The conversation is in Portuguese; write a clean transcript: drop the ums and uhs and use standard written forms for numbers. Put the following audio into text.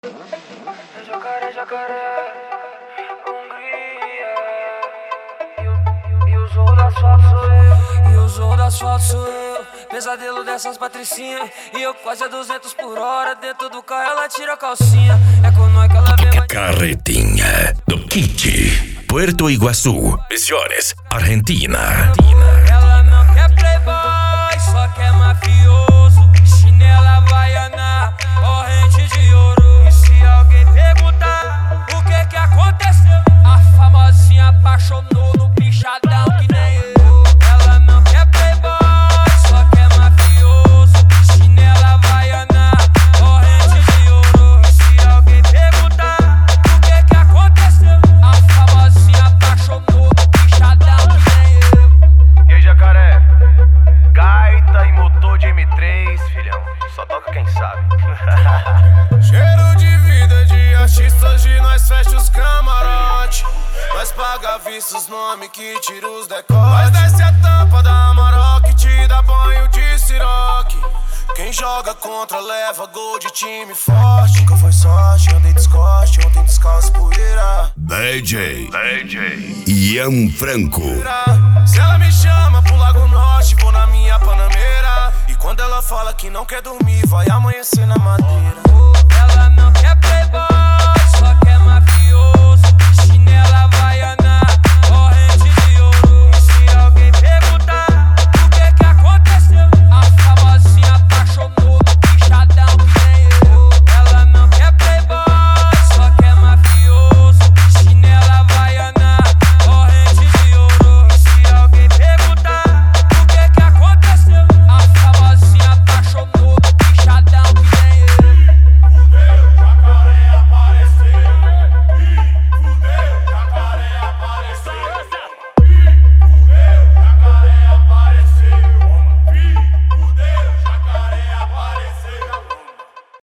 Jacaré, jacaré, Hungria. E o zorro do asfalto sou eu. E o zorro do asfalto sou eu. Pesadelo dessas patricinhas. E eu quase a 200 por hora. Dentro do carro ela tira a calcinha. É com nós que ela vem. Carretinha do Kit, Puerto Iguaçu, Misiones, Argentina. Ela não quer playboy, só quer mafioso. Chinela havaiana, corrente de ouro. E se alguém perguntar o que aconteceu, a famosinha apaixonou no pichadão que nem eu. Ela não quer playboy, só quer mafioso. Chinela havaiana, corrente de ouro. E se alguém perguntar o que aconteceu, a famosinha apaixonou no pichadão que nem eu. E aí, jacaré? Gaita e motor de M3, filhão. Só toca quem sabe. Cheiro de vida de artista, hoje nós fecha os camarote. Nós paga vista os nomes que tira os decotes. Nós desce a tampa da Amarok, te dá banho de siroque. Quem joga contra leva gol de time forte. Nunca foi sorte, andei descoste, ontem descalço poeira. DJ Ian Franco. Se ela me chama pro Lago Norte, vou na minha Panameira. E quando ela fala que não quer dormir, vai amanhecer na madeira.